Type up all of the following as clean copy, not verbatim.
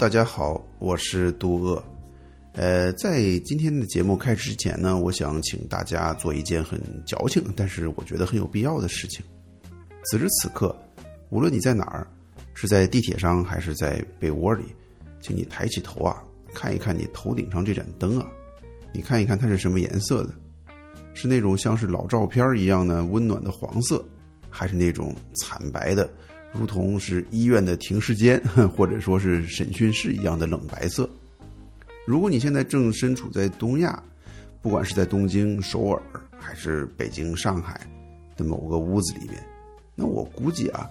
大家好，我是杜鄂。在今天的节目开始之前呢，我想请大家做一件很矫情，但是我觉得很有必要的事情。此时此刻，无论你在哪儿，是在地铁上还是在被窝里，请你抬起头啊，看一看你头顶上这盏灯啊，你看一看它是什么颜色的，是那种像是老照片一样的温暖的黄色，还是那种惨白的如同是医院的停尸间或者说是审讯室一样的冷白色。如果你现在正身处在东亚，不管是在东京、首尔还是北京、上海的某个屋子里边，那我估计啊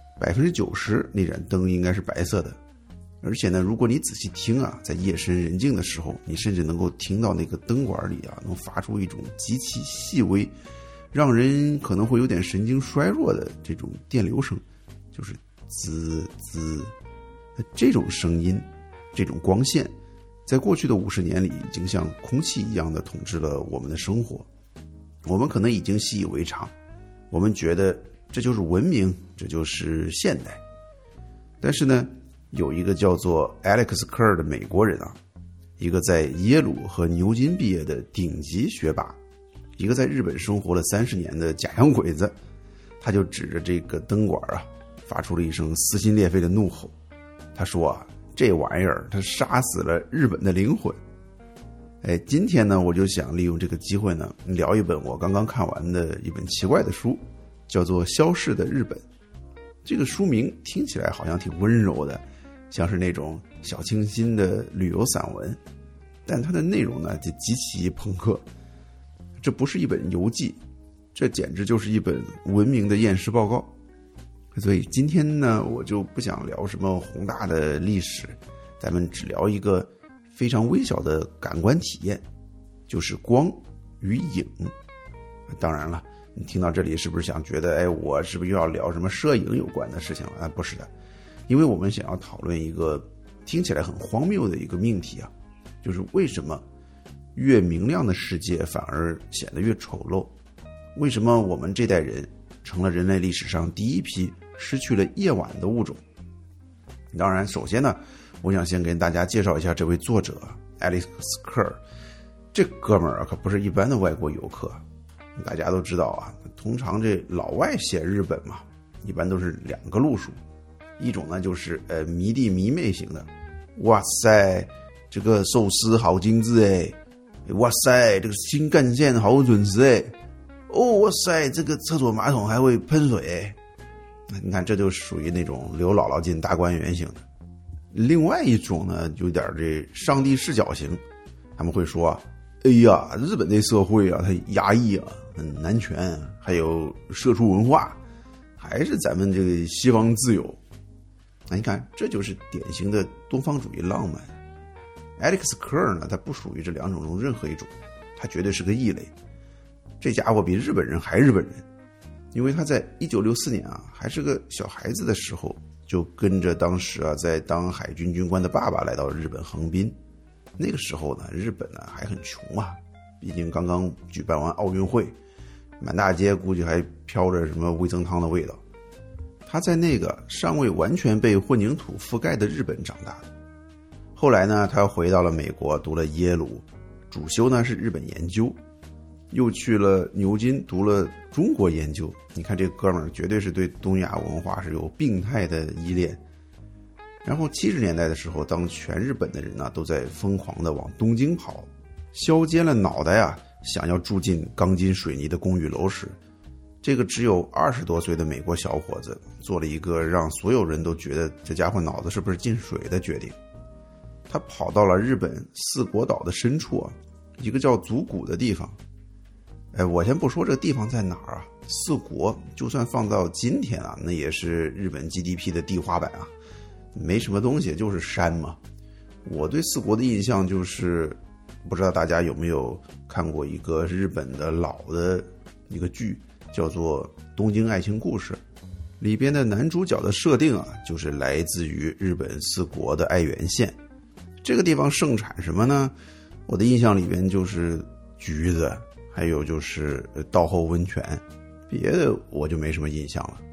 ，90%那盏灯应该是白色的。而且呢，如果你仔细听啊，在夜深人静的时候，你甚至能够听到那个灯管里啊，能发出一种极其细微，让人可能会有点神经衰弱的这种电流声，就是滋滋这种声音，这种光线，在过去的50年里已经像空气一样的统治了我们的生活。我们可能已经习以为常，我们觉得这就是文明，这就是现代。但是呢，有一个叫做 Alex Kerr 的美国人啊，一个在耶鲁和牛津毕业的顶级学霸，一个在日本生活了30年的假洋鬼子，他就指着这个灯管啊，发出了一声撕心裂肺的怒吼。他说啊，这玩意儿它杀死了日本的灵魂。今天呢，我就想利用这个机会呢，聊一本我刚刚看完的一本奇怪的书，叫做《消逝的日本》。这个书名听起来好像挺温柔的，像是那种小清新的旅游散文，但它的内容呢就极其朋克。这不是一本游记，这简直就是一本文明的验尸报告。所以今天呢，我就不想聊什么宏大的历史，咱们只聊一个非常微小的感官体验，就是光与影。当然了，你听到这里是不是想觉得，我是不是又要聊什么摄影有关的事情了？不是的，因为我们想要讨论一个听起来很荒谬的一个命题啊，就是为什么越明亮的世界反而显得越丑陋？为什么我们这代人成了人类历史上第一批失去了夜晚的物种？当然，首先呢，我想先跟大家介绍一下这位作者 Alex Kerr。 这哥们儿可不是一般的外国游客。大家都知道啊，通常这老外写日本嘛，一般都是2个路数。一种呢就是迷弟迷妹型的，哇塞，这个寿司好精致哇塞，这个新干线好准时哇塞，这个厕所马桶还会喷水你看，这就属于那种刘姥姥进大观园型的。另外一种呢，有点这上帝视角型，他们会说，哎呀，日本这社会啊，它压抑啊，很男权，还有社畜文化，还是咱们这个西方自由。你看，这就是典型的东方主义浪漫。Alex Kerr 呢，他不属于这2种中任何一种，他绝对是个异类。这家伙比日本人还日本人，因为他在1964年啊，还是个小孩子的时候，就跟着当时啊在当海军军官的爸爸来到日本横滨。那个时候呢，日本呢还很穷啊，毕竟刚刚举办完奥运会，满大街估计还飘着什么味噌汤的味道。他在那个尚未完全被混凝土覆盖的日本长大的。后来呢，他回到了美国，读了耶鲁，主修呢是日本研究，又去了牛津读了中国研究。你看这哥们儿绝对是对东亚文化是有病态的依恋。然后70年代的时候，当全日本的人呢都在疯狂的往东京跑，削尖了脑袋啊，想要住进钢筋水泥的公寓楼时，这个只有20多岁的美国小伙子做了一个让所有人都觉得这家伙脑子是不是进水的决定。他跑到了日本四国岛的深处啊，一个叫足谷的地方。我先不说这个地方在哪儿啊，四国就算放到今天啊，那也是日本 GDP 的地滑板啊，没什么东西，就是山嘛。我对四国的印象就是，不知道大家有没有看过一个日本的老的一个剧，叫做《东京爱情故事》，里边的男主角的设定啊，就是来自于日本四国的爱媛县。这个地方盛产什么呢？我的印象里边就是橘子，还有就是稻后温泉，别的我就没什么印象了。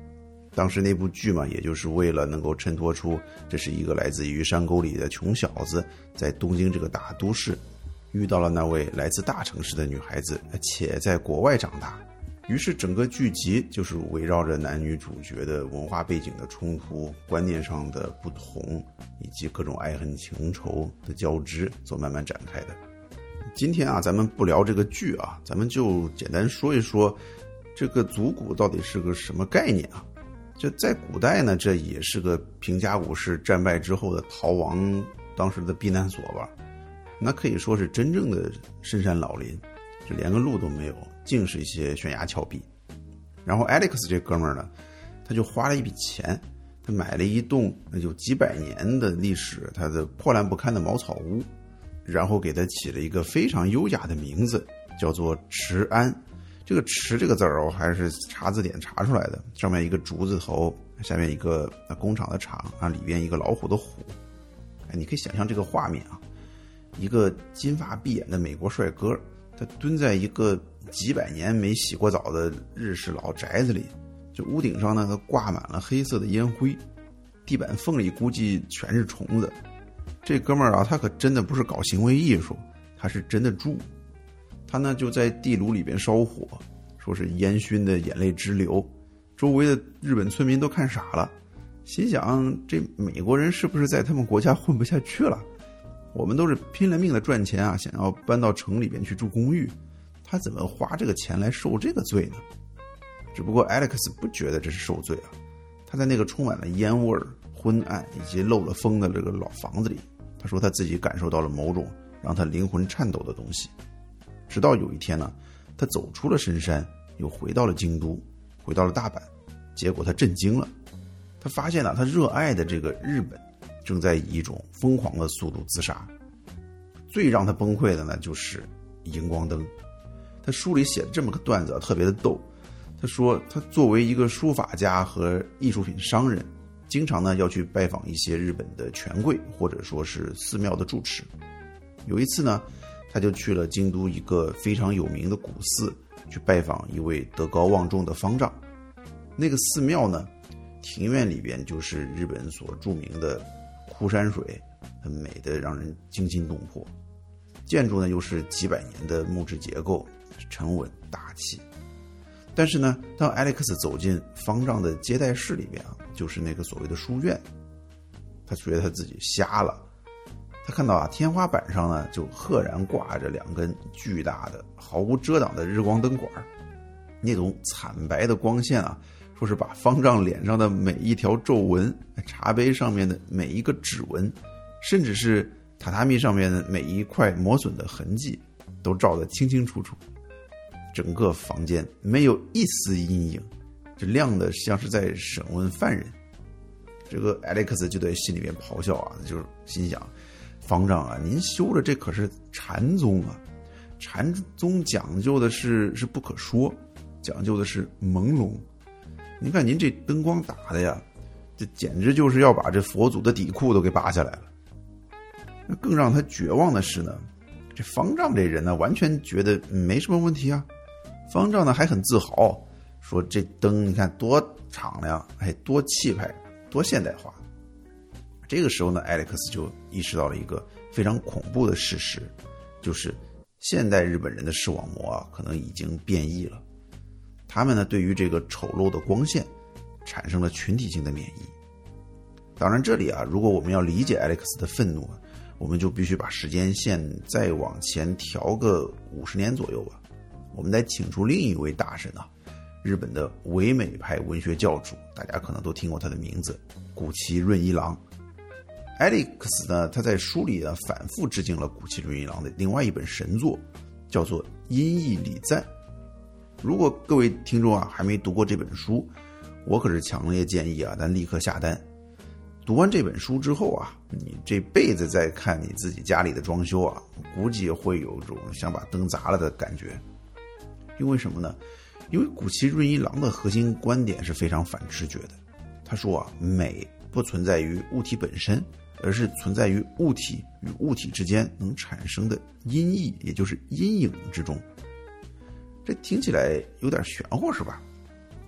当时那部剧嘛，也就是为了能够衬托出这是一个来自于山沟里的穷小子，在东京这个大都市遇到了那位来自大城市的女孩子，且在国外长大。于是整个剧集就是围绕着男女主角的文化背景的冲突、观念上的不同，以及各种爱恨情仇的交织所慢慢展开的。今天啊，咱们不聊这个剧啊，咱们就简单说一说这个足股到底是个什么概念啊？这在古代呢，这也是个平家武士战败之后的逃亡当时的避难所吧。那可以说是真正的深山老林，就连个路都没有，尽是一些悬崖峭壁。然后 Alex 这哥们儿呢，他就花了一笔钱，他买了一栋有几百年的历史，他的破烂不堪的茅草屋，然后给他起了一个非常优雅的名字，叫做池安。这个池这个字儿还是查字典查出来的，上面一个竹字头，下面一个工厂的厂啊，里边一个老虎的虎。你可以想象这个画面啊，一个金发碧眼的美国帅哥，他蹲在一个几百年没洗过澡的日式老宅子里，这屋顶上呢，它挂满了黑色的烟灰，地板缝里估计全是虫子。这哥们儿啊，他可真的不是搞行为艺术，他是真的住。他呢就在地炉里边烧火，说是烟熏的眼泪直流，周围的日本村民都看傻了，心想这美国人是不是在他们国家混不下去了？我们都是拼了命的赚钱啊，想要搬到城里边去住公寓，他怎么花这个钱来受这个罪呢？只不过 Alex 不觉得这是受罪啊，他在那个充满了烟味、昏暗以及漏了风的这个老房子里，他说他自己感受到了某种让他灵魂颤抖的东西。直到有一天呢，他走出了深山，又回到了京都，回到了大阪，结果他震惊了，他发现了他热爱的这个日本正在以一种疯狂的速度自杀。最让他崩溃的呢，就是荧光灯。他书里写的这么个段子特别的逗，他说他作为一个书法家和艺术品商人，经常呢要去拜访一些日本的权贵或者说是寺庙的住持。有一次呢，他就去了京都一个非常有名的古寺，去拜访一位德高望重的方丈。那个寺庙呢，庭院里边就是日本所著名的枯山水，很美的让人惊心动魄。建筑呢又是几百年的木质结构，沉稳大气。但是呢，当 Alex 走进方丈的接待室里边啊，就是那个所谓的书院，他觉得他自己瞎了。他看到啊，天花板上呢就赫然挂着2根巨大的毫无遮挡的日光灯管，那种惨白的光线啊，说是把方丈脸上的每一条皱纹、茶杯上面的每一个指纹，甚至是榻榻米上面的每一块磨损的痕迹都照得清清楚楚。整个房间没有一丝阴影，这亮的像是在审问犯人。这个 Alex 就在心里面咆哮啊，就是心想，方丈啊，您修的这可是禅宗啊，禅宗讲究的是不可说，讲究的是朦胧。您看您这灯光打的呀，这简直就是要把这佛祖的底裤都给拔下来了。那更让他绝望的是呢，这方丈这人呢，完全觉得没什么问题啊。方丈呢还很自豪，说这灯你看多敞亮，多气派，多现代化。这个时候呢 Alex 就意识到了一个非常恐怖的事实，就是现代日本人的视网膜啊，可能已经变异了。他们呢对于这个丑陋的光线产生了群体性的免疫。当然这里啊，如果我们要理解 Alex 的愤怒，我们就必须把时间线再往前调个50年左右吧。我们再请出另一位大神啊，日本的唯美派文学教主，大家可能都听过他的名字，谷崎润一郎。Alex 呢，他在书里呢反复致敬了谷崎润一郎的另外一本神作，叫做《阴翳礼赞》。如果各位听众啊还没读过这本书，我可是强烈建议啊，咱立刻下单。读完这本书之后啊，你这辈子再看你自己家里的装修啊，估计会有种想把灯砸了的感觉。因为什么呢？因为谷崎润一郎的核心观点是非常反直觉的。他说啊，美不存在于物体本身，而是存在于物体与物体之间能产生的阴翳，也就是阴影之中。这听起来有点玄乎是吧？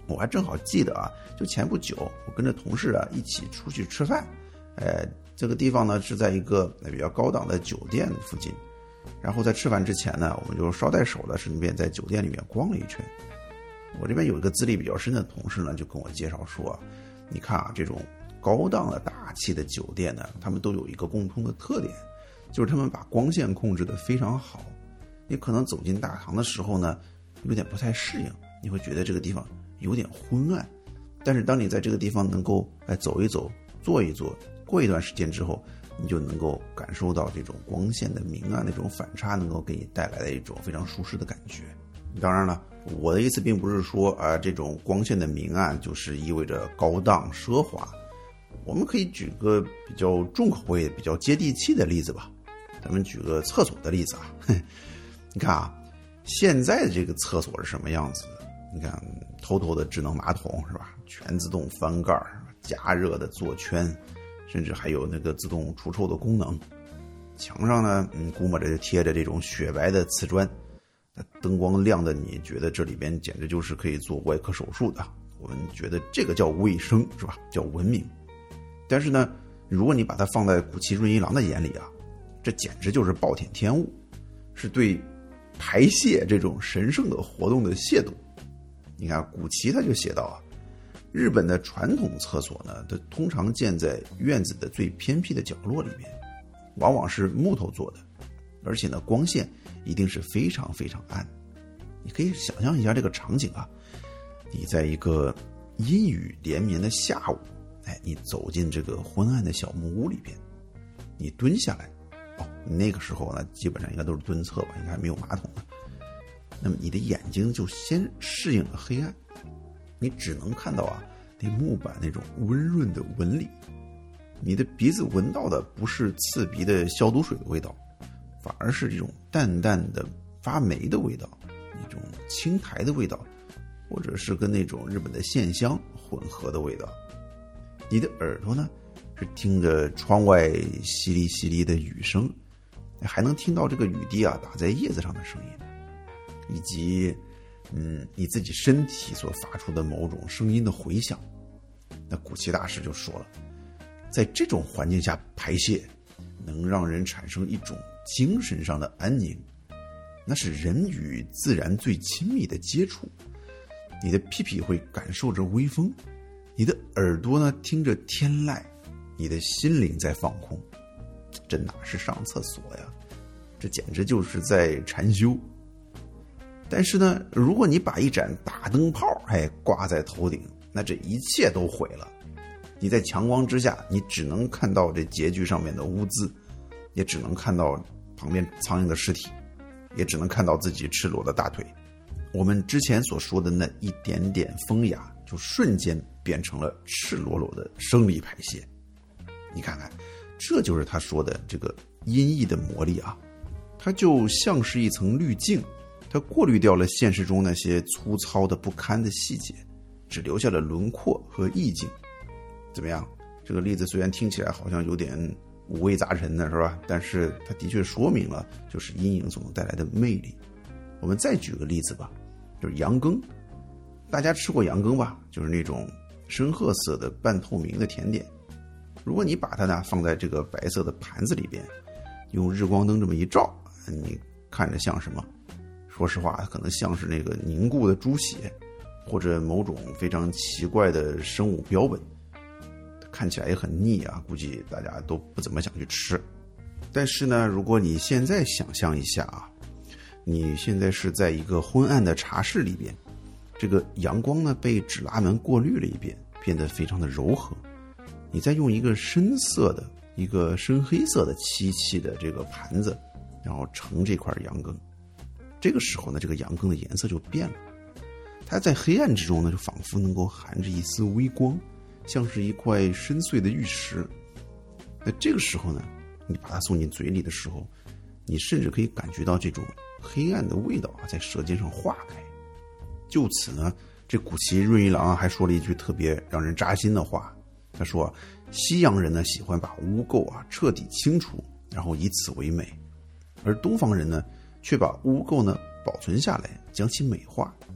我还正好记得啊，就前不久我跟着同事啊一起出去吃饭，这个地方呢是在一个比较高档的酒店附近，然后在吃饭之前呢，我们就捎带手的顺便在酒店里面逛了一圈。我这边有一个资历比较深的同事呢，就跟我介绍说，你看啊，这种高档的大气的酒店呢，他们都有一个共通的特点，就是他们把光线控制得非常好。你可能走进大堂的时候呢，有点不太适应，你会觉得这个地方有点昏暗，但是当你在这个地方能够走一走、坐一坐，过一段时间之后，你就能够感受到这种光线的明暗的这种反差，能够给你带来的一种非常舒适的感觉。当然了，我的意思并不是说这种光线的明暗就是意味着高档奢华。我们可以举个比较重口味、比较接地气的例子吧。咱们举个厕所的例子啊。你看啊，现在的这个厕所是什么样子的？你看，偷偷的智能马桶是吧？全自动翻盖、加热的座圈，甚至还有那个自动除臭的功能。墙上呢，估摸着就贴着这种雪白的瓷砖，灯光亮的你觉得这里边简直就是可以做外科手术的。我们觉得这个叫卫生是吧？叫文明。但是呢，如果你把它放在古奇润一郎的眼里啊，这简直就是暴殄天物，是对排泄这种神圣的活动的亵渎。你看古奇他就写道啊，日本的传统厕所呢，它通常建在院子的最偏僻的角落里面，往往是木头做的，而且呢光线一定是非常非常暗。你可以想象一下这个场景啊，你在一个阴雨连绵的下午，你走进这个昏暗的小木屋里边，你蹲下来，那个时候呢基本上应该都是蹲厕吧，应该还没有马桶呢。那么你的眼睛就先适应了黑暗，你只能看到啊那木板那种温润的纹理，你的鼻子闻到的不是刺鼻的消毒水的味道，反而是这种淡淡的发霉的味道，一种青苔的味道，或者是跟那种日本的线香混合的味道。你的耳朵呢是听着窗外淅沥淅沥的雨声，还能听到这个雨滴啊打在叶子上的声音，以及你自己身体所发出的某种声音的回响。那古奇大师就说了，在这种环境下排泄能让人产生一种精神上的安宁，那是人与自然最亲密的接触。你的屁屁会感受着微风，你的耳朵呢听着天籁，你的心灵在放空。这哪是上厕所呀，这简直就是在禅修。但是呢，如果你把一盏大灯泡挂在头顶，那这一切都毁了。你在强光之下，你只能看到这洁具上面的污渍，也只能看到旁边苍蝇的尸体，也只能看到自己赤裸的大腿。我们之前所说的那一点点风雅，就瞬间变成了赤裸裸的生理排泄。你看看，这就是他说的这个阴翳的魔力啊，它就像是一层滤镜，它过滤掉了现实中那些粗糙的不堪的细节，只留下了轮廓和意境。怎么样？这个例子虽然听起来好像有点五味杂陈的是吧？但是它的确说明了就是阴影所能带来的魅力。我们再举个例子吧，就是羊羹。大家吃过羊羹吧？就是那种深褐色的半透明的甜点。如果你把它呢放在这个白色的盘子里边，用日光灯这么一照，你看着像什么？说实话，它可能像是那个凝固的猪血，或者某种非常奇怪的生物标本，看起来也很腻啊，估计大家都不怎么想去吃。但是呢，如果你现在想象一下啊，你现在是在一个昏暗的茶室里边，这个阳光呢被纸拉门过滤了一遍，变得非常的柔和。你再用一个深色的、一个深黑色的漆器的这个盘子，然后盛这块羊羹。这个时候呢，这个羊羹的颜色就变了，它在黑暗之中呢，就仿佛能够含着一丝微光，像是一块深邃的玉石。那这个时候呢，你把它送进嘴里的时候，你甚至可以感觉到这种黑暗的味道在舌尖上化开。就此呢，这古奇润一郎还说了一句特别让人扎心的话，他说西洋人呢喜欢把污垢彻底清除，然后以此为美，而东方人呢却把污垢呢保存下来，将其美化。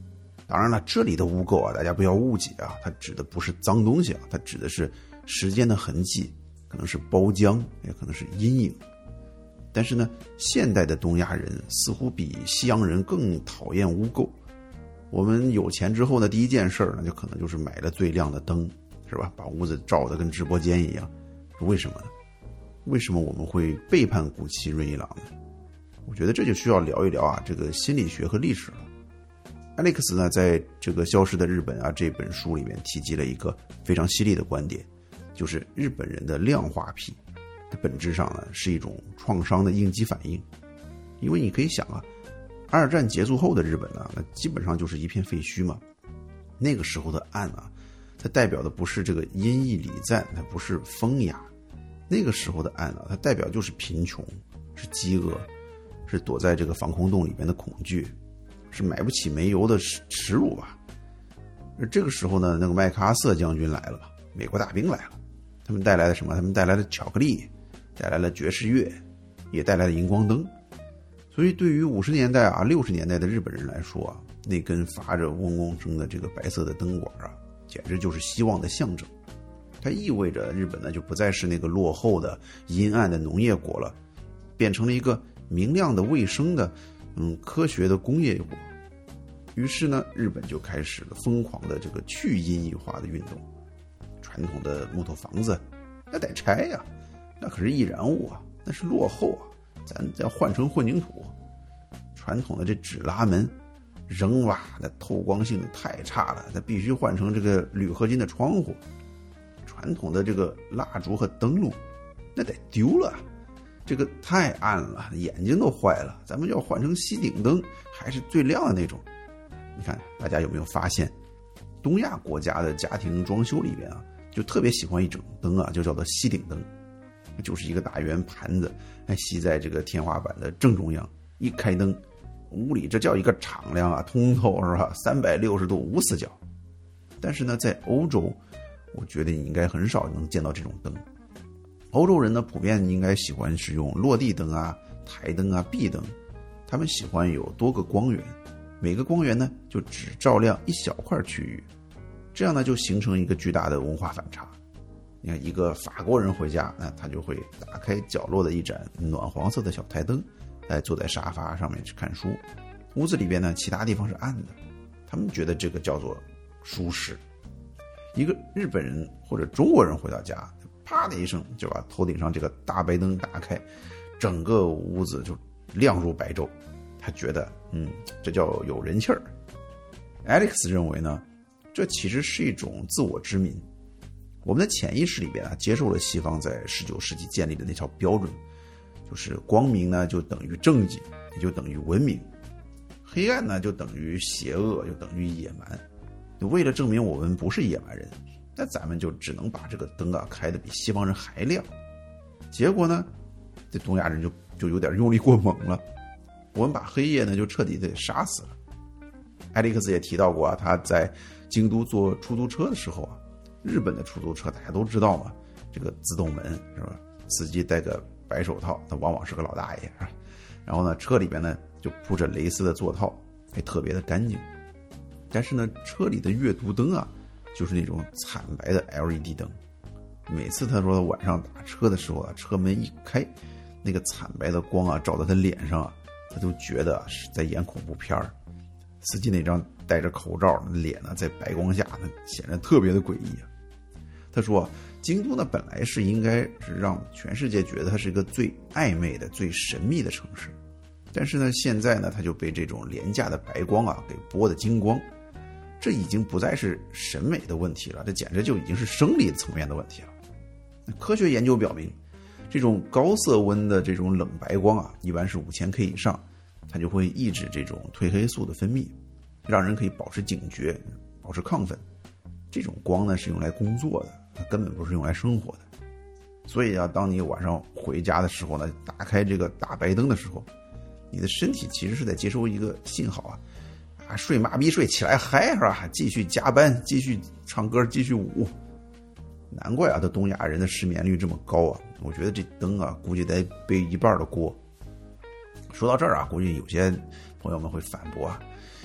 当然了，这里的污垢啊，大家不要误解啊，它指的不是脏东西啊，它指的是时间的痕迹，可能是包浆，也可能是阴影。但是呢，现代的东亚人似乎比西洋人更讨厌污垢。我们有钱之后呢，第一件事呢，就可能就是买了最亮的灯，是吧？把屋子照得跟直播间一样。为什么呢？为什么我们会背叛古奇润一郎呢？我觉得这就需要聊一聊啊，这个心理学和历史了。Alex 呢，在这个《消失的日本》啊这本书里面提及了一个非常犀利的观点，就是日本人的量化癖，它本质上呢是一种创伤的应激反应。因为你可以想啊，二战结束后的日本呢，那基本上就是一片废墟嘛。那个时候的暗啊，它代表的不是这个阴翳礼赞，它不是风雅。那个时候的暗啊，它代表就是贫穷，是饥饿，是躲在这个防空洞里面的恐惧，是买不起煤油的耻辱吧。而这个时候呢，那个麦克阿瑟将军来了，美国大兵来了，他们带来了什么？他们带来了巧克力，带来了爵士乐，也带来了荧光灯。所以对于50年代啊、60年代的日本人来说啊，那根发着嗡嗡声的这个白色的灯管啊，简直就是希望的象征。它意味着日本呢就不再是那个落后的阴暗的农业国了，变成了一个明亮的卫生的科学的工业国。于是呢，日本就开始了疯狂的这个去阴翳化的运动。传统的木头房子那得拆呀，那可是易燃物啊，那是落后啊，咱要换成混凝土。传统的这纸拉门扔瓦的透光性太差了，它必须换成这个铝合金的窗户。传统的这个蜡烛和灯笼那得丢了，这个太暗了，眼睛都坏了，咱们要换成吸顶灯，还是最亮的那种。你看大家有没有发现，东亚国家的家庭装修里边啊，就特别喜欢一种灯啊，就叫做吸顶灯，就是一个大圆盘子，吸在这个天花板的正中央，一开灯，屋里这叫一个敞亮啊，通透是吧？360度无死角。但是呢，在欧洲，我觉得你应该很少能见到这种灯。欧洲人呢，普遍应该喜欢使用落地灯啊、台灯啊、壁灯，他们喜欢有多个光源，每个光源呢就只照亮一小块区域，这样呢就形成一个巨大的文化反差。你看，一个法国人回家，那他就会打开角落的一盏暖黄色的小台灯，坐在沙发上面去看书。屋子里边呢，其他地方是暗的，他们觉得这个叫做舒适。一个日本人或者中国人回到家，啪的一声就把头顶上这个大白灯打开，整个屋子就亮如白昼。他觉得这叫有人气儿。Alex 认为呢，这其实是一种自我之民。我们的潜意识里边啊，接受了西方在19世纪建立的那套标准，就是光明呢就等于正经，也就等于文明；黑暗呢就等于邪恶，就等于野蛮。为了证明我们不是野蛮人，那咱们就只能把这个灯啊开得比西方人还亮。结果呢，这东亚人就有点用力过猛了，我们把黑夜呢就彻底的杀死了。艾利克斯也提到过啊，他在京都坐出租车的时候啊，日本的出租车大家都知道嘛，这个自动门是吧？司机戴个白手套，他往往是个老大爷是吧？然后呢，车里边呢就铺着蕾丝的座套，还特别的干净。但是呢，车里的阅读灯啊，就是那种惨白的 LED 灯。每次他说晚上打车的时候啊，车门一开，那个惨白的光啊照到他脸上啊，他就觉得是在演恐怖片儿。司机那张戴着口罩的脸呢，在白光下呢，显得特别的诡异啊。他说，京都呢本来是应该是让全世界觉得它是一个最暧昧的、最神秘的城市，但是呢，现在呢，它就被这种廉价的白光啊给剥得精光。这已经不再是审美的问题了，这简直就已经是生理层面的问题了。科学研究表明，这种高色温的这种冷白光啊，一般是5000K 以上，它就会抑制这种褪黑素的分泌，让人可以保持警觉，保持亢奋。这种光呢是用来工作的，它根本不是用来生活的。所以啊，当你晚上回家的时候呢，打开这个大白灯的时候，你的身体其实是在接收一个信号啊，睡麻痹睡起来嗨是吧？继续加班，继续唱歌，继续舞。难怪啊，这东亚人的失眠率这么高啊！我觉得这灯啊，估计得背一半的锅。说到这儿啊，估计有些朋友们会反驳啊，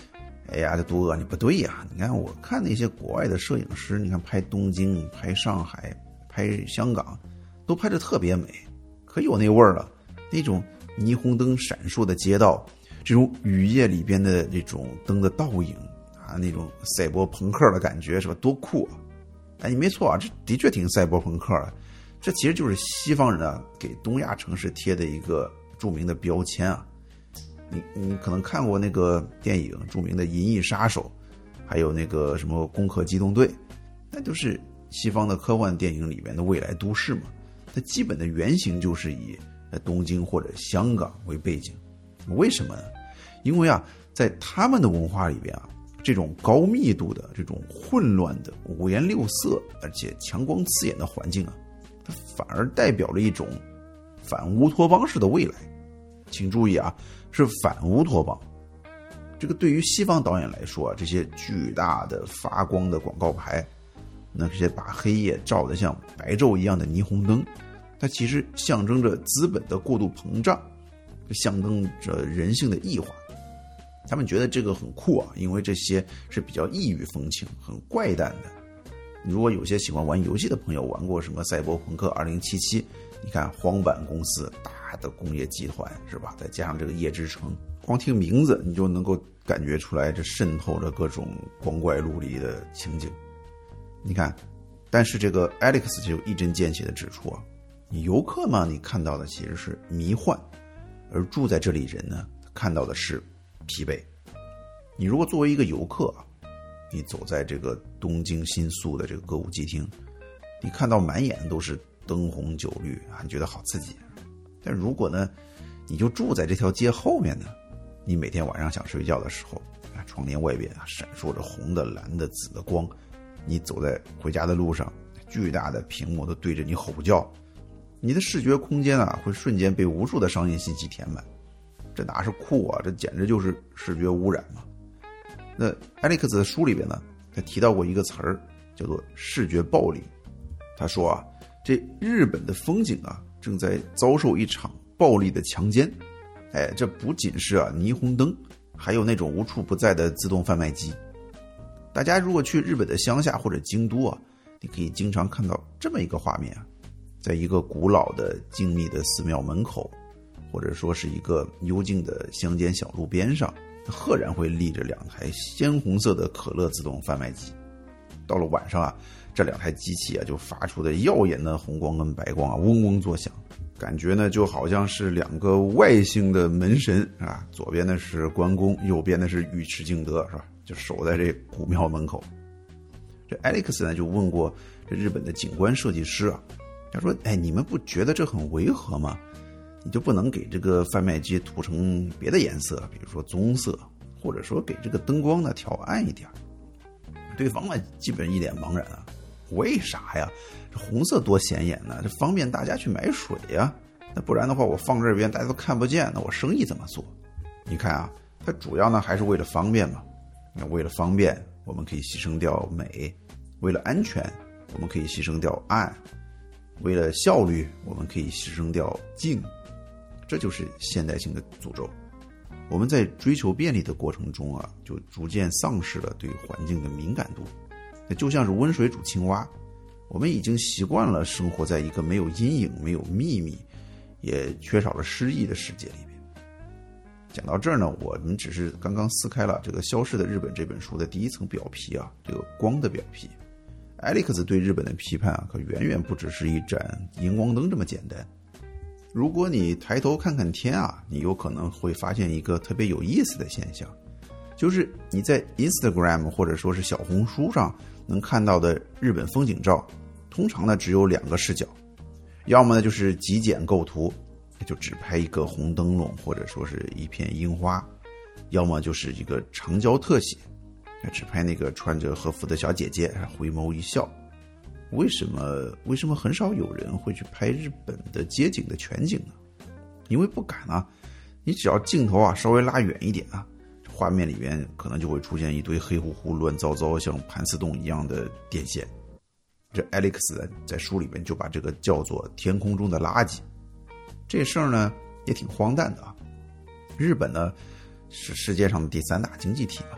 哎呀，这多你不对呀！你看，我看那些国外的摄影师，你看拍东京、拍上海、拍香港，都拍得特别美，可有那味儿了。那种霓虹灯闪烁的街道，这种雨夜里边的这种灯的倒影啊，那种赛博朋克的感觉是吧？多酷啊！哎，你没错啊，这的确挺赛博朋克的。这其实就是西方人啊给东亚城市贴的一个著名的标签啊。你可能看过那个电影著名的《银翼杀手》，还有那个什么《攻壳机动队》，那就是西方的科幻电影里面的未来都市嘛。它基本的原型就是以东京或者香港为背景。为什么呢？因为啊，在他们的文化里边啊，这种高密度的、这种混乱的、五颜六色而且强光刺眼的环境啊，它反而代表了一种反乌托邦式的未来。请注意啊，是反乌托邦。这个对于西方导演来说啊，这些巨大的发光的广告牌，那这些把黑夜照得像白昼一样的霓虹灯，它其实象征着资本的过度膨胀，象征着人性的异化。他们觉得这个很酷啊，因为这些是比较异域风情、很怪诞的。如果有些喜欢玩游戏的朋友玩过什么赛博朋克2077，你看荒坂公司大的工业集团是吧？再加上这个夜之城，光听名字你就能够感觉出来，这渗透着各种光怪陆离的情景。你看，但是这个 Alex 就一针见血的指出啊，你游客嘛，你看到的其实是迷幻，而住在这里人呢，看到的是疲惫。你如果作为一个游客啊，你走在这个东京新宿的这个歌舞伎町，你看到满眼都是灯红酒绿啊，你觉得好刺激。但如果呢，你就住在这条街后面呢，你每天晚上想睡觉的时候，窗帘外边啊闪烁着红的、蓝的、紫的光，你走在回家的路上，巨大的屏幕都对着你吼叫，你的视觉空间啊会瞬间被无数的商业信息填满。这哪是酷啊，这简直就是视觉污染嘛。那艾利克斯的书里边呢，他提到过一个词儿，叫做视觉暴力。他说啊，这日本的风景啊正在遭受一场暴力的强奸。哎，这不仅是啊霓虹灯，还有那种无处不在的自动贩卖机。大家如果去日本的乡下或者京都啊，你可以经常看到这么一个画面啊，在一个古老的静谧的寺庙门口，或者说是一个幽静的乡间小路边上，赫然会立着两台鲜红色的可乐自动贩卖机。到了晚上啊，这两台机器啊就发出的耀眼的红光跟白光啊，嗡嗡作响，感觉呢就好像是两个外星的门神啊，左边的是关公，右边的是尉迟敬德，是吧？就守在这古庙门口。这 Alex 呢就问过这日本的景观设计师啊，他说：“哎，你们不觉得这很违和吗？你就不能给这个贩卖机涂成别的颜色，比如说棕色，或者说给这个灯光呢调暗一点？”对方呢基本一脸茫然啊，为啥呀？这红色多显眼呢，这方便大家去买水呀。那不然的话，我放这边大家都看不见，那我生意怎么做？你看啊，它主要呢还是为了方便嘛。那为了方便，我们可以牺牲掉美；为了安全，我们可以牺牲掉暗；为了效率，我们可以牺牲掉静。这就是现代性的诅咒。我们在追求便利的过程中啊，就逐渐丧失了对环境的敏感度。那就像是温水煮青蛙，我们已经习惯了生活在一个没有阴影、没有秘密，也缺少了诗意的世界里边。讲到这儿呢，我们只是刚刚撕开了这个《消失的日本》这本书的第一层表皮啊，这个光的表皮。Alex 对日本的批判啊，可远远不只是一盏荧光灯这么简单。如果你抬头看看天啊，你有可能会发现一个特别有意思的现象，就是你在 Instagram 或者说是小红书上能看到的日本风景照，通常呢只有两个视角，要么呢就是极简构图，就只拍一个红灯笼或者说是一片樱花，要么就是一个长焦特写，只拍那个穿着和服的小姐姐回眸一笑。为什么很少有人会去拍日本的街景的全景呢？因为不敢啊，你只要镜头啊稍微拉远一点啊，画面里面可能就会出现一堆黑乎乎乱糟糟像盘丝洞一样的电线。这 Alex 在书里面就把这个叫做天空中的垃圾。这事儿呢也挺荒诞的啊。日本呢是世界上的第3大经济体嘛，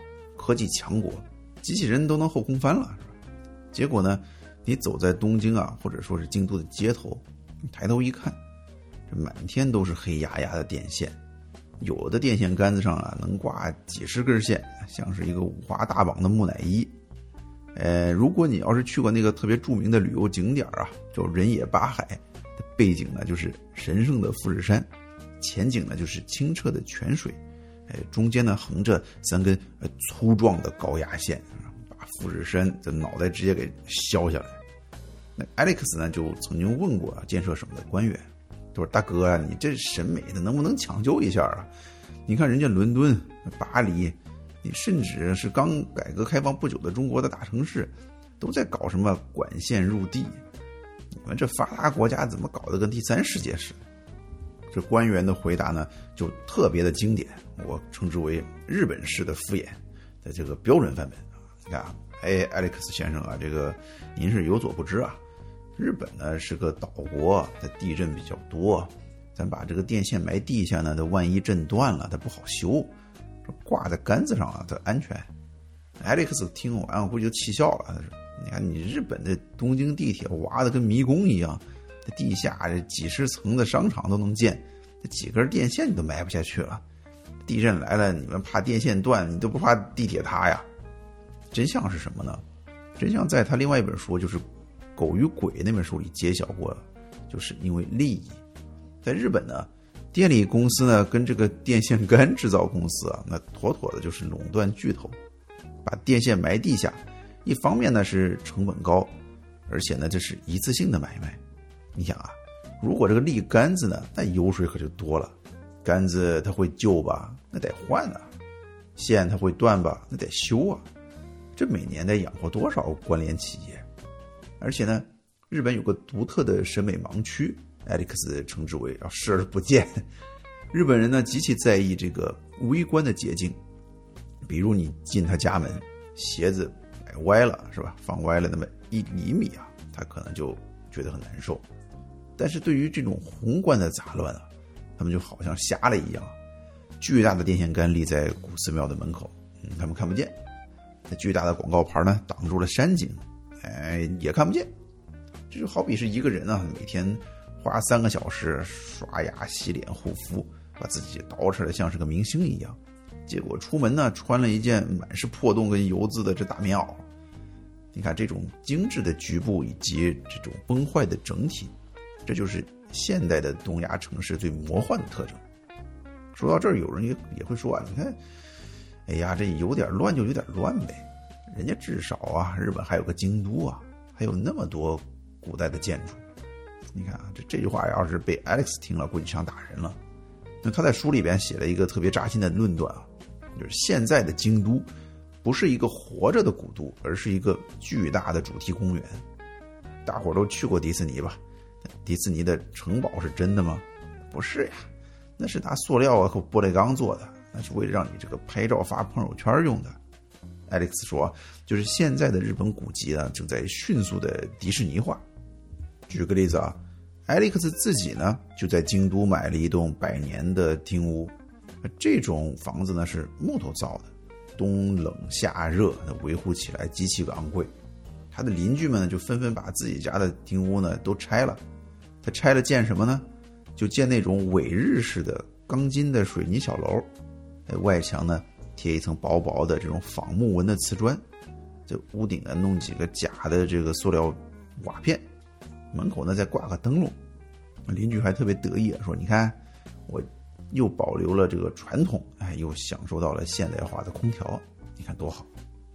科技强国，机器人都能后空翻了，是吧？结果呢，你走在东京啊，或者说是京都的街头，你抬头一看，这满天都是黑压压的电线，有的电线杆子上啊能挂几十根线，像是一个五花大绑的木乃伊。如果你要是去过那个特别著名的旅游景点啊，叫人野八海，背景呢就是神圣的富士山，前景呢就是清澈的泉水，中间呢横着3根粗壮的高压线，把富士山的脑袋直接给削下来。那 Alex 呢就曾经问过建设省的官员，就说大哥啊，你这审美的能不能抢救一下啊？你看人家伦敦、巴黎，你甚至是刚改革开放不久的中国的大城市，都在搞什么管线入地，你们这发达国家怎么搞得跟第三世界似的？这官员的回答呢就特别的经典，我称之为日本式的敷衍的这个标准范本。你看啊，Alex 先生啊，这个您是有所不知啊，日本呢是个岛国，它地震比较多，咱把这个电线埋地下呢，它万一震断了，它不好修，挂在杆子上啊，它安全。Alex 听完我估计就气笑了，他说：“你看你日本的东京地铁挖的跟迷宫一样，这地下这几十层的商场都能建，这几根电线你都埋不下去了。地震来了，你们怕电线断，你都不怕地铁塌呀？”真相是什么呢？真相在他另外一本书，就是《狗与鬼》那本书里揭晓过了，就是因为利益。在日本呢，电力公司呢跟这个电线杆制造公司啊，那妥妥的就是垄断巨头，把电线埋地下，一方面呢是成本高，而且呢这是一次性的买卖。你想啊，如果这个立杆子呢，那油水可就多了，杆子它会旧吧，那得换啊；线它会断吧，那得修啊。这每年得养活多少关联企业？而且呢，日本有个独特的审美盲区 ，Alex 称之为视而不见。日本人呢极其在意这个微观的捷径，比如你进他家门，鞋子歪了是吧？放歪了那么1厘米啊，他可能就觉得很难受。但是对于这种宏观的杂乱啊，他们就好像瞎了一样。巨大的电线杆立在古寺庙的门口，他们看不见。那巨大的广告牌呢，挡住了山景，也看不见。这就好比是一个人啊，每天花3个小时刷牙、洗脸、护肤，把自己捯饬的像是个明星一样，结果出门呢，穿了一件满是破洞跟油渍的这大棉袄。你看这种精致的局部以及这种崩坏的整体，这就是现代的东亚城市最魔幻的特征。说到这儿，有人也会说啊，你看，哎呀，这有点乱就有点乱呗。人家至少啊，日本还有个京都啊，还有那么多古代的建筑。你看啊，这句话要是被 Alex 听了，估计想打人了。那他在书里边写了一个特别扎心的论断啊，就是现在的京都不是一个活着的古都，而是一个巨大的主题公园。大伙都去过迪士尼吧？迪士尼的城堡是真的吗？不是呀，那是拿塑料和玻璃钢做的，那是为了让你这个拍照发朋友圈用的。Alex 说，就是现在的日本古迹呢，正在迅速的迪士尼化。举个例子啊，Alex 自己呢就在京都买了一栋100年的町屋，这种房子呢是木头造的，冬冷夏热，维护起来极其昂贵。他的邻居们呢就纷纷把自己家的町屋呢都拆了，他拆了建什么呢？就建那种伪日式的钢筋的水泥小楼，外墙呢贴一层薄薄的这种仿木纹的瓷砖，这屋顶呢弄几个假的这个塑料瓦片，门口呢再挂个灯笼。邻居还特别得意说，你看我又保留了这个传统，又享受到了现代化的空调，你看多好。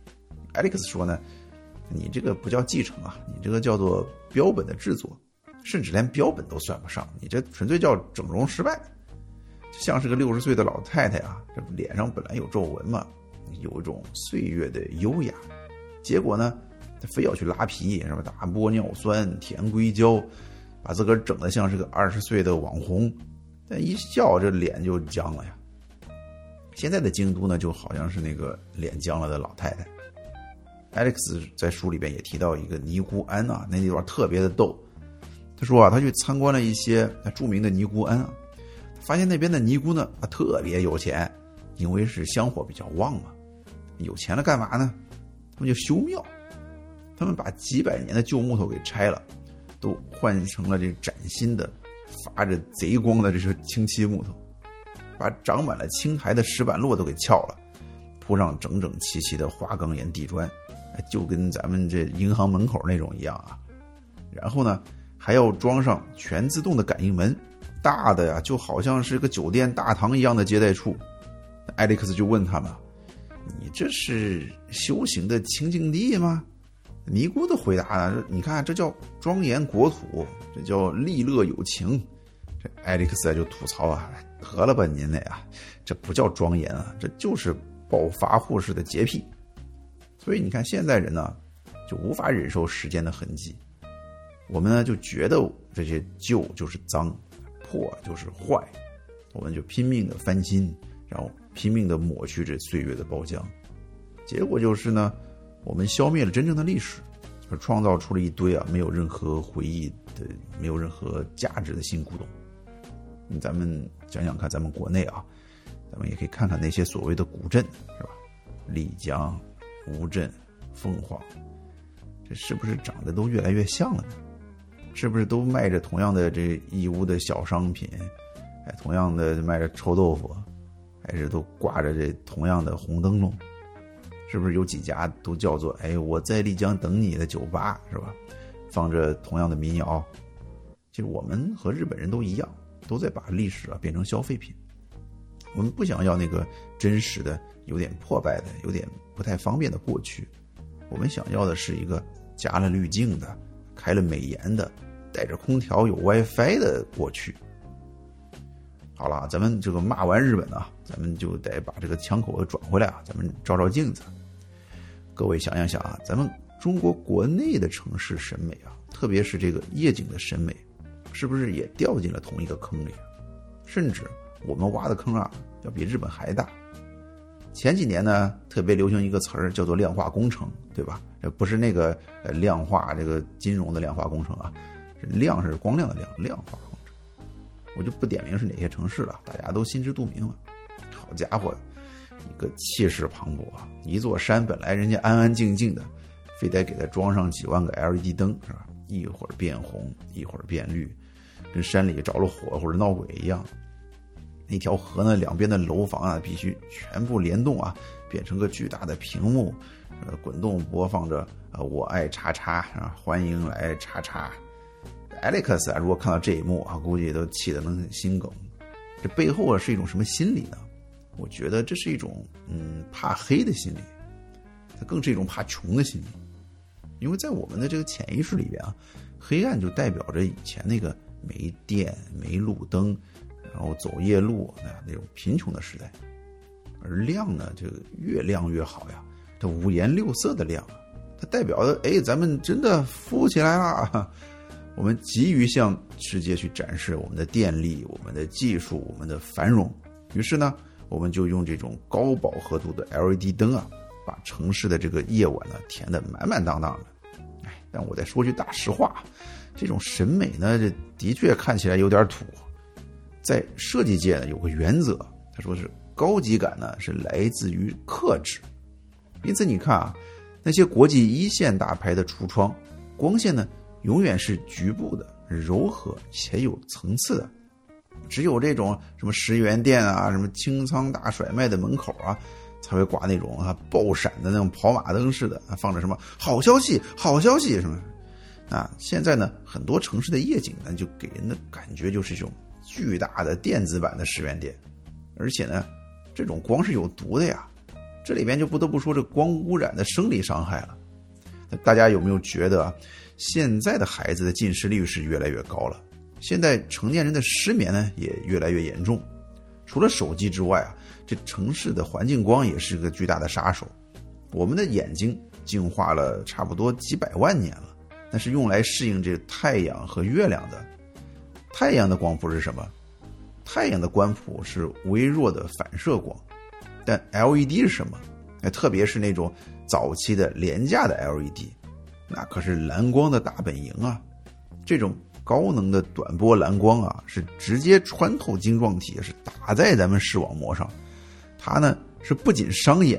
Alex 说呢，你这个不叫继承啊，你这个叫做标本的制作，甚至连标本都算不上，你这纯粹叫整容失败。像是个60岁的老太太啊，这脸上本来有皱纹嘛，有一种岁月的优雅，结果呢她非要去拉皮，是吧？打玻尿酸、填硅胶，把自个儿整得像是个20岁的网红，但一笑这脸就僵了呀。现在的京都呢，就好像是那个脸僵了的老太太。Alex 在书里边也提到一个尼姑庵啊，那地方特别的逗。他说啊，他去参观了一些著名的尼姑庵啊，发现那边的尼姑呢特别有钱，因为是香火比较旺嘛。 有钱了干嘛呢？他们就修庙，他们把几百年的旧木头给拆了，都换成了这崭新的发着贼光的这些清漆木头，把长满了青苔的石板路都给撬了，铺上整整齐齐的花岗岩地砖，就跟咱们这银行门口那种一样啊。然后呢，还要装上全自动的感应门，大的呀，就好像是个酒店大堂一样的接待处。艾利克斯就问他们：“你这是修行的清净地吗？”尼姑的回答呢：“你看，这叫庄严国土，这叫利乐有情。”这艾利克斯就吐槽啊：“得了吧您呀，这不叫庄严啊，这就是暴发户式的洁癖。”所以你看，现在人呢就无法忍受时间的痕迹，我们呢就觉得这些旧就是脏，破就是坏，我们就拼命的翻新，然后拼命的抹去这岁月的包浆，结果就是呢，我们消灭了真正的历史，而创造出了一堆没有任何回忆的、没有任何价值的新古董。咱们想想看，咱们国内咱们也可以看看那些所谓的古镇，是吧？丽江、乌镇、凤凰，这是不是长得都越来越像了呢？是不是都卖着同样的这义乌的小商品，同样的卖着臭豆腐，还是都挂着这同样的红灯笼？是不是有几家都叫做我在丽江等你的酒吧，是吧？放着同样的民谣。其实我们和日本人都一样，都在把历史变成消费品。我们不想要那个真实的、有点破败的、有点不太方便的过去，我们想要的是一个加了滤镜的、开了美颜的、带着空调有 WiFi 的过去。好了，咱们这个骂完日本咱们就得把这个枪口转回来咱们照照镜子。各位想想咱们中国国内的城市审美特别是这个夜景的审美，是不是也掉进了同一个坑里？甚至我们挖的坑要比日本还大。前几年呢，特别流行一个词儿叫做量化工程，对吧？不是那个量化这个金融的量化工程量是光亮的亮，量化工程。我就不点名是哪些城市了，大家都心知肚明了。好家伙，一个气势磅礴一座山本来人家安安静静的，非得给它装上几万个 LED 灯，是吧？一会儿变红，一会儿变绿，跟山里着了火或者闹鬼一样。那条河呢，两边的楼房必须全部联动变成个巨大的屏幕，滚动播放着我爱叉叉欢迎来叉叉。Alex 如果看到这一幕估计都气得能心梗。这背后是一种什么心理呢？我觉得这是一种怕黑的心理，它更是一种怕穷的心理。因为在我们的这个潜意识里边黑暗就代表着以前那个没电、没路灯，然后走夜路那种贫穷的时代。而亮呢，就越亮越好呀，这五颜六色的亮，它代表的咱们真的富起来了。我们急于向世界去展示我们的电力、我们的技术、我们的繁荣。于是呢，我们就用这种高饱和度的 LED 灯把城市的这个夜晚填得满满当当的。但我再说句大实话，这种审美呢，这的确看起来有点土。在设计界呢，有个原则，他说是高级感呢是来自于克制。因此你看那些国际一线大牌的橱窗，光线呢永远是局部的、柔和且有层次的。只有这种什么10元店什么清仓大甩卖的门口才会挂那种爆闪的那种跑马灯似的，放着什么好消息、好消息什么。现在呢，很多城市的夜景呢，就给人的感觉就是这种巨大的电子版的10元店，而且呢，这种光是有毒的呀。这里边就不得不说这光污染的生理伤害了。大家有没有觉得现在的孩子的近视率是越来越高了？现在成年人的失眠呢也越来越严重。除了手机之外这城市的环境光也是个巨大的杀手。我们的眼睛进化了差不多几百万年了，那是用来适应这太阳和月亮的。太阳的光谱是什么？太阳的光谱是微弱的反射光。但 LED 是什么？特别是那种早期的廉价的 LED， 那可是蓝光的大本营这种高能的短波蓝光是直接穿透晶状体，是打在咱们视网膜上。它呢是不仅伤眼它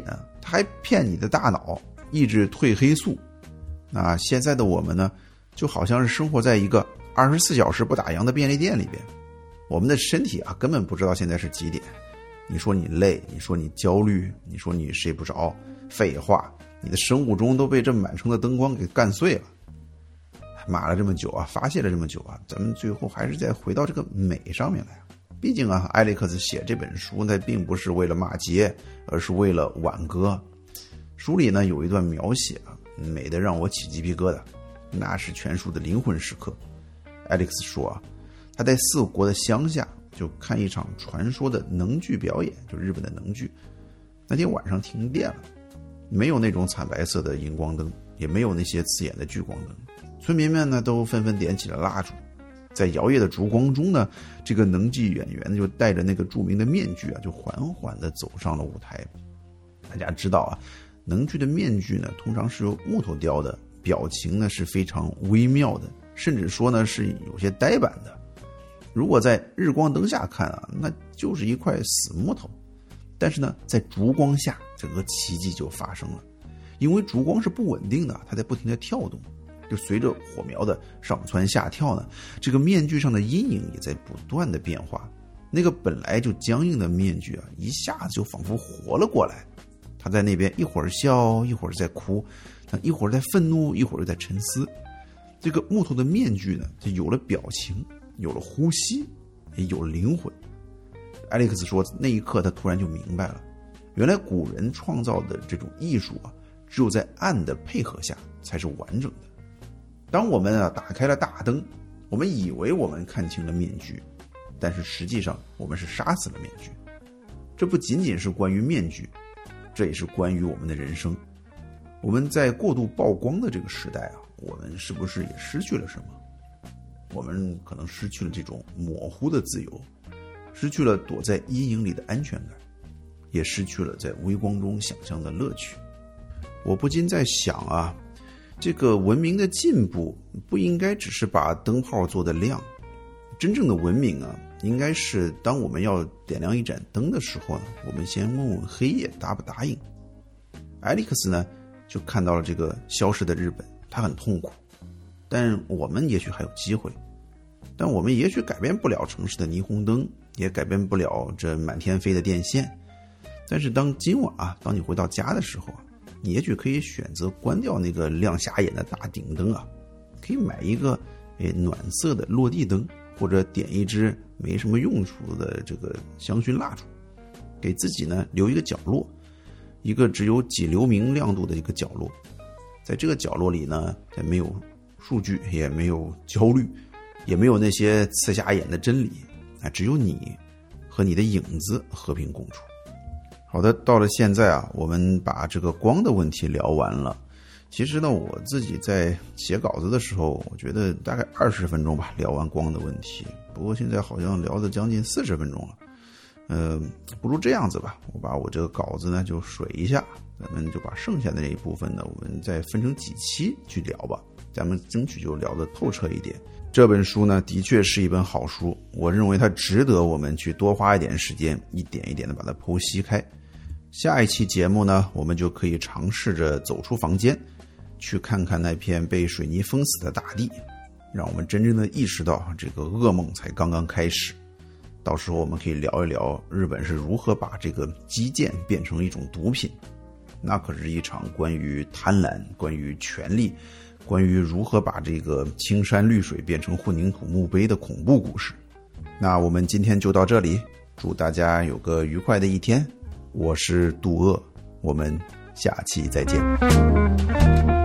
还骗你的大脑抑制褪黑素。那现在的我们呢，就好像是生活在一个24小时不打烊的便利店里边，我们的身体啊根本不知道现在是几点。你说你累，你说你焦虑，你说你睡不着，废话，你的生物钟都被这满城的灯光给干碎了。码了这么久啊，发泄了这么久啊，咱们最后还是再回到这个美上面来。毕竟啊，艾利克斯写这本书呢，并不是为了骂街，而是为了挽歌。书里呢有一段描写啊，美得让我起鸡皮疙瘩，那是全书的灵魂时刻。艾利克斯说啊，他在四国的乡下就看一场传说的能剧表演，就日本的能剧。那天晚上停电了，没有那种惨白色的荧光灯，也没有那些刺眼的聚光灯。村民们呢都纷纷点起了蜡烛，在摇曳的烛光中呢，这个能剧演员就戴着那个著名的面具啊，就缓缓地走上了舞台。大家知道啊，能剧的面具呢通常是由木头雕的，表情呢是非常微妙的，甚至说呢是有些呆板的。如果在日光灯下看啊，那就是一块死木头。但是呢，在烛光下，整个奇迹就发生了，因为烛光是不稳定的，它在不停地跳动。就随着火苗的上蹿下跳呢，这个面具上的阴影也在不断的变化。那个本来就僵硬的面具啊，一下子就仿佛活了过来。他在那边一会儿笑，一会儿在哭，一会儿在愤怒，一会儿又在沉思。这个木头的面具呢，就有了表情，有了呼吸，也有了灵魂。艾利克斯说，那一刻他突然就明白了，原来古人创造的这种艺术啊，只有在暗的配合下才是完整的。当我们打开了大灯，我们以为我们看清了面具，但是实际上我们是杀死了面具。这不仅仅是关于面具，这也是关于我们的人生。我们在过度曝光的这个时代啊，我们是不是也失去了什么？我们可能失去了这种模糊的自由，失去了躲在阴影里的安全感，也失去了在微光中想象的乐趣。我不禁在想啊，这个文明的进步不应该只是把灯泡做得亮，真正的文明啊，应该是当我们要点亮一盏灯的时候呢，我们先问问黑夜答不答应。艾利克斯呢，就看到了这个消失的日本，他很痛苦，但我们也许还有机会。但我们也许改变不了城市的霓虹灯，也改变不了这满天飞的电线。但是当今晚啊，当你回到家的时候啊，你也许可以选择关掉那个亮瞎眼的大顶灯啊，可以买一个暖色的落地灯，或者点一支没什么用处的这个香薰蜡烛，给自己呢留一个角落，一个只有几流明亮度的一个角落。在这个角落里呢，没有数据，也没有焦虑，也没有那些刺瞎眼的真理，只有你和你的影子和平共处。好的，到了现在啊，我们把这个光的问题聊完了。其实呢，我自己在写稿子的时候，我觉得大概20分钟吧，聊完光的问题。不过现在好像聊了将近40分钟了。不如这样子吧，我把我这个稿子呢就水一下，咱们就把剩下的这一部分呢，我们再分成几期去聊吧，咱们争取就聊得透彻一点。这本书呢，的确是一本好书，我认为它值得我们去多花一点时间，一点一点的把它剖析开。下一期节目呢，我们就可以尝试着走出房间，去看看那片被水泥封死的大地，让我们真正的意识到这个噩梦才刚刚开始。到时候我们可以聊一聊日本是如何把这个基建变成一种毒品，那可是一场关于贪婪、关于权力、关于如何把这个青山绿水变成混凝土墓碑的恐怖故事。那我们今天就到这里，祝大家有个愉快的一天。我是杜鄂，我们下期再见。